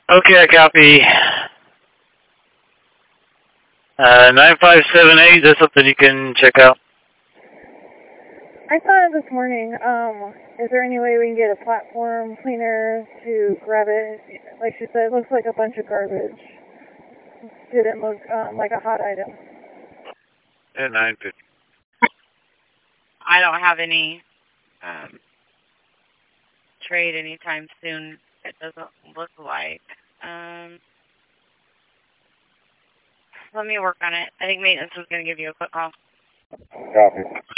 Okay, I copy. 9578, that's something you can check out. I saw it this morning. Is there any way we can get a platform cleaner to grab it? Like she said, it looks like a bunch of garbage. Didn't look like a hot item. At 950. I don't have any trade anytime soon. It doesn't look like. Let me work on it. I think maintenance was going to give you a quick call. Copy.